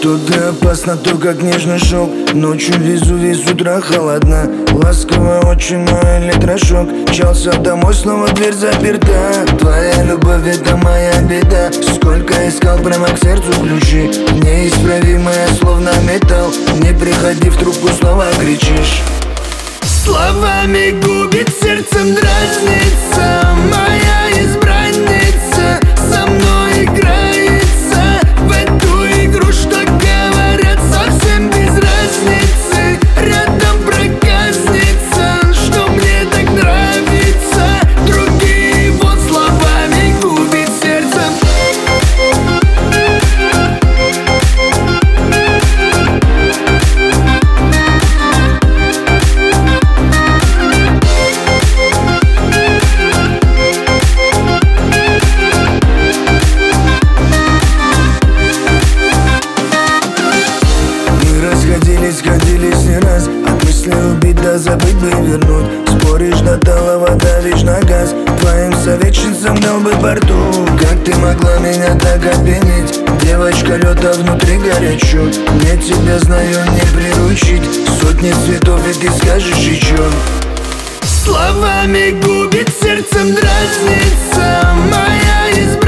То ты опасна, то как нежный шелк. Ночью Везувий, с утра холодна. Ласково очень мой электрошок. Мчался домой, снова дверь заперта. Твоя любовь — это моя беда. Сколько искал, прямо к сердцу ключи. Неисправимая, словно металл. Не приходи, в трубку снова кричишь. Словами губит, сердцем дразнится. Моя избранница со мной играется в эту игру, что говорят, совсем без разницы. Рядом проказница, что мне так нравится. Другие вот словами губит сердцем. Сходились не раз. От мысли убить да забыть бы и вернуть. Споришь до талого, давишь на газ. Твоим советчицам дал бы порту. Как ты могла меня так опьянить? Девочка, лёта внутри горячо. Мне тебя, знаю, не приручить. Сотни цветов, и ты скажешь еще. Словами губит, сердцем дразнится. Моя избранница